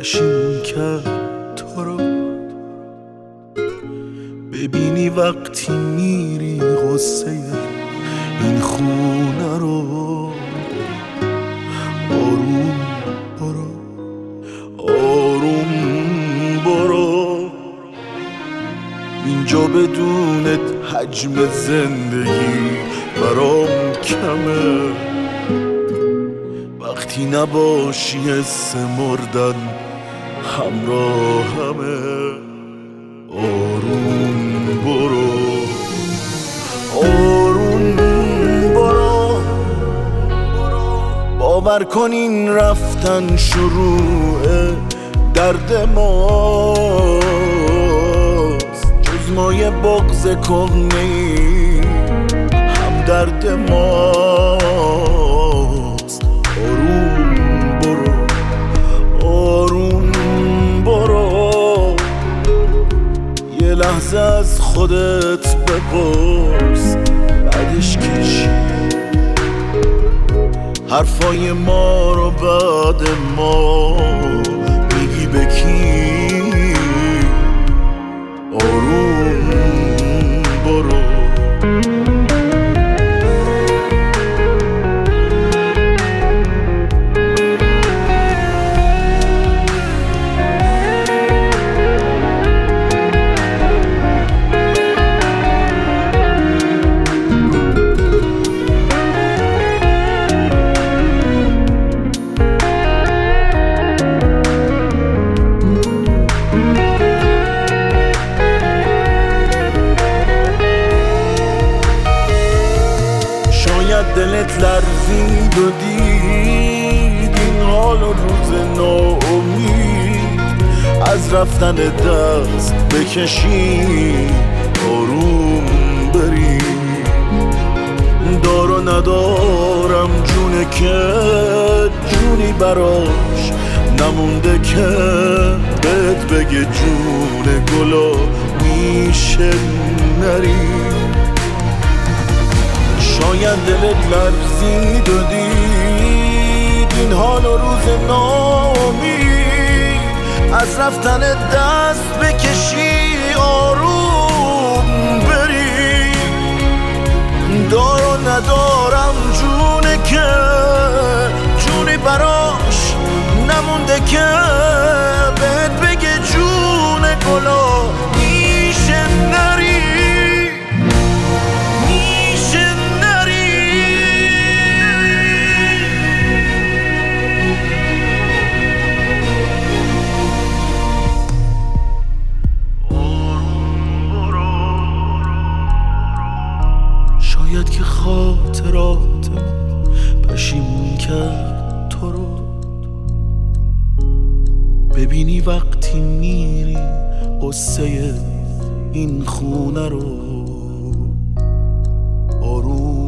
پشیمون کرد تو رو. ببینی وقتی میری غصه این خونه رو. آروم برو، آروم برو، اینجا بدونت حجم زندگی برام کمه. وقتی نباشی حس مردن همراهمه. آروم برو، آروم برو، باور کن این رفتن شروع درد ماست، جز مایه بغض کهنه‌ای هم درد ماست. آروم برو، آروم برو، یه لحظه از خودت بپرس بعدش کشی حرفای ما رو بعد ما میگی به کی؟ آروم برو. دلت لرزید و دید این حال و روز ناامید از رفتن دست بکشی. آروم بری، دار و ندارم جونه که جونی براش نمونده که بهت بگه جون گلا میشه نری. شاید دلت لرزید و دید این حال و روز ناامید از رفتن دست بکشی. آروم بری، دار و ندارم جونه که جونی براش نمونده که بهت بگه جون گلا میشه نری. شاید که خاطرات پشیمون کرد تو رو. ببینی وقتی میری غصه این خونه رو. آروم